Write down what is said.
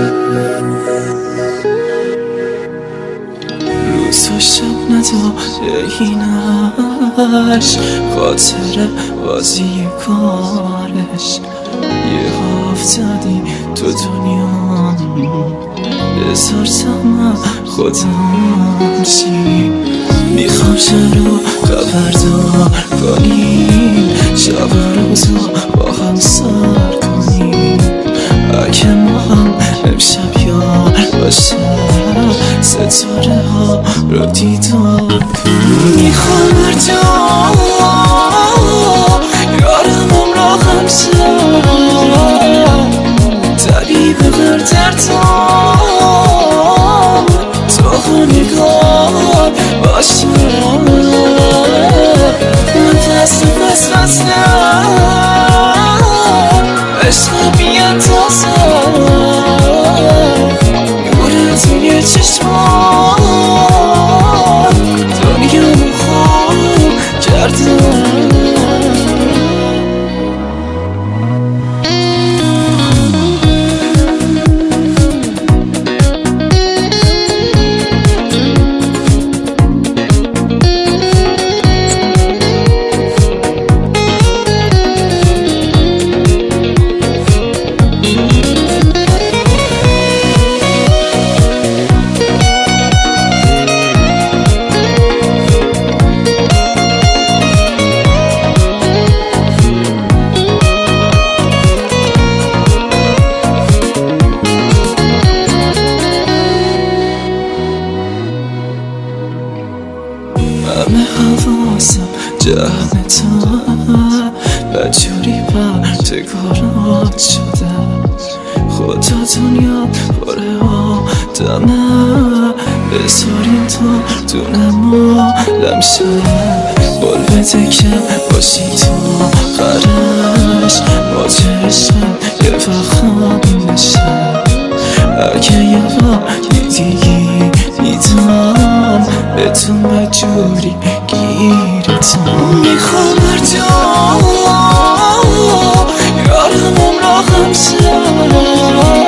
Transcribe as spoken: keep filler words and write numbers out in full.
روز و شب نداره اینش خاطر بازی کارش یه افتادی تو دنیا بذار تا من خودم چی میخوام جلو خبردار کنیم شب روزو با هم سر کنیم اگه ما هم امشب یار باشه ستاره ها رو دیدار کنیم میخوام هر جا یارمم را همسر طبیب بر دردم تو نگاه باشه من دست پس بستم عشق بی‌اندازه نور توی چشمام دنیامو خوب کردم همه حواسم جمع تا بجوری پرتگارات شده خدا دنیا پره آدمه بذاریم تا دونم آلم شه قول بده که باشی تو آخرش باجرشم یه وقت نشه اگه یه وقتی دیگی دیدم به تو مجوری گیرتم میخوام هر جا یارمم را همسر